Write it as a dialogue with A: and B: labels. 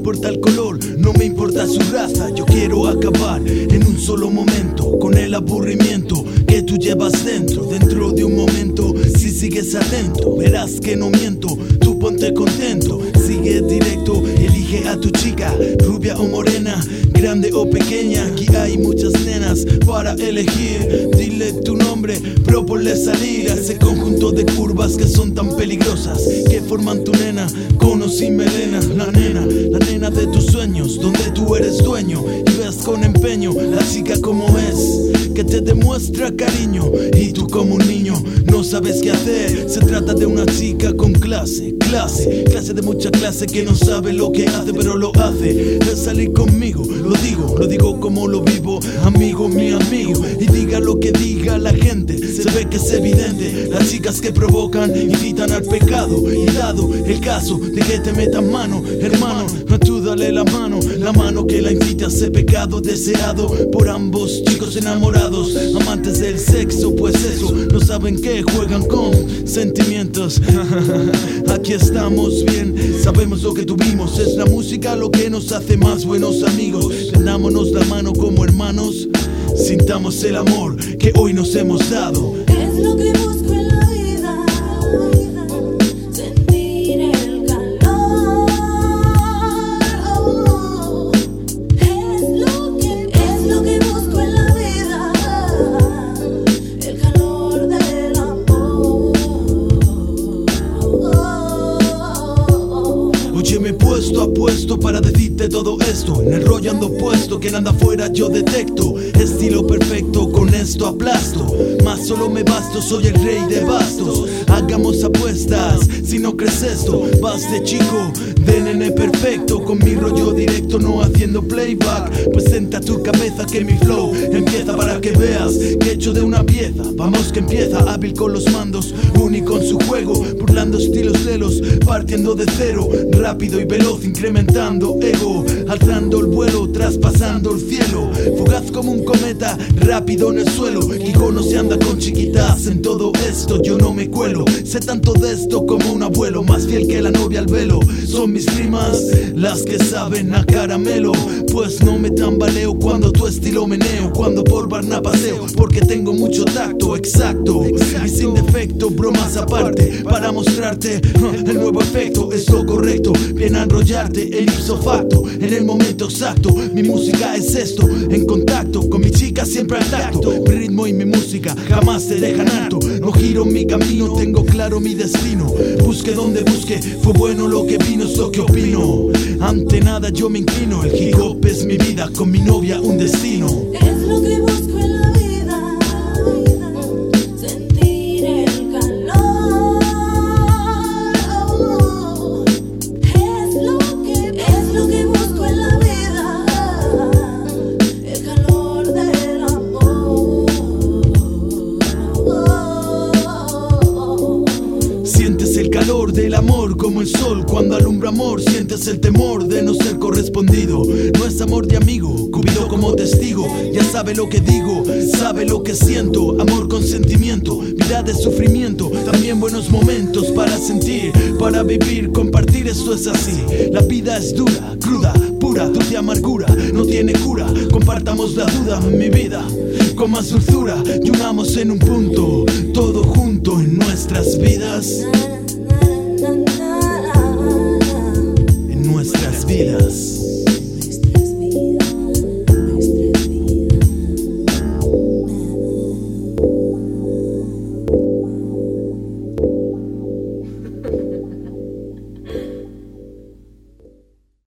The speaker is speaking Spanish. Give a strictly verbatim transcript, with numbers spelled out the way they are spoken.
A: importa el color, no me importa su raza. Yo quiero acabar en un solo momento con el aburrimiento que tú llevas dentro. Dentro de un momento, si sigues atento, verás que no miento. Tú ponte contento, sigue directo, elige a tu chica, rubia o morena, grande o pequeña. Aquí hay muchas nenas para elegir. Dile tu nombre, proponle salir a ese conjunto de curvas que son tan peligrosas, que forman tu nena, con o sin melena. La nena, la nena de tus sueños, donde tú eres dueño y ves con empeño la chica como es, que te demuestra cariño y tú como un niño no sabes qué hacer. Se trata de una chica con clase, clase, clase de mucha clase, que no sabe lo que hace pero lo hace. Es salir conmigo, lo digo, lo digo como lo vivo, amigo, mi amigo. Y diga lo que diga la gente, se ve que es evidente. Las chicas que provocan invitan al pecado, y dado el caso de que te metan mano, hermano, tú dale la mano, la mano que la invita a ese pecado deseado por ambos chicos enamorados, amantes del sexo. Pues eso, no saben que juegan con sentimientos. Aquí estamos bien, sabemos lo que tuvimos. Es la música lo que nos hace más buenos amigos. Tendámonos la mano como hermanos, sintamos el amor que hoy nos hemos dado.
B: Es lo que busco en la vida, sentir el calor. Oh, es lo que, es lo que busco en la vida, el calor del amor. Oh,
A: Oye, me he puesto a puesto para decirte todo esto. En el rollo ando puesto, que anda afuera yo detecto. Estilo perfecto, con esto aplasto. Más solo me basto, soy el rey de bastos. Hagamos apuestas, si no crees esto, vas de chico, de nene perfecto. Con mi rollo directo, no haciendo playback. Presenta tu cabeza que mi flow empieza para que veas que hecho de una pieza. Vamos que empieza, hábil con los mandos, único en su juego, burlando estilos lelos, partiendo de cero, rápido y veloz, incrementando ego, alzando el vuelo, traspasando el cielo, fugaz como un cometa, rápido en el suelo. Icono se anda con chiquitas, en todo esto yo no me cuelo. Sé tanto de esto como un abuelo, más fiel que la novia al velo. Son mis rimas las que saben a caramelo, pues no me tambaleo cuando tu estilo meneo, cuando por Barna paseo, porque tengo mucho tacto, exacto, y sin defecto. Bromas aparte, para mostrarte uh, el nuevo efecto, es lo correcto, bien a enrollarte en ipso facto, en el momento exacto. Mi música es esto, en contacto con mi chica siempre al tacto. Mi ritmo y mi música jamás te dejan alto. No giro mi camino, tengo claro mi destino. Busque donde busque, fue bueno lo que vino, es lo que opino. Ante nada yo me inclino, el hip hop es mi vida, con mi novia un destino.
B: es lo que busco en la vida, sentir el calor. Oh, es lo que, es lo que busco en la vida, el calor del amor. Oh,
A: Sientes el calor del amor como el sol cuando alumbra amor. Sientes el temor de no ser correspondido. No es amor de amigo, Cupido como testigo. Ya sabe lo que digo, sabe lo que siento. Amor con sentimiento, vida de sufrimiento. También buenos momentos para sentir, para vivir, compartir. Esto es así. La vida es dura, cruda, pura, dulce amargura, no tiene cura. Compartamos la duda, mi vida, con más dulzura. Y unamos en un punto, todo junto en nuestras vidas.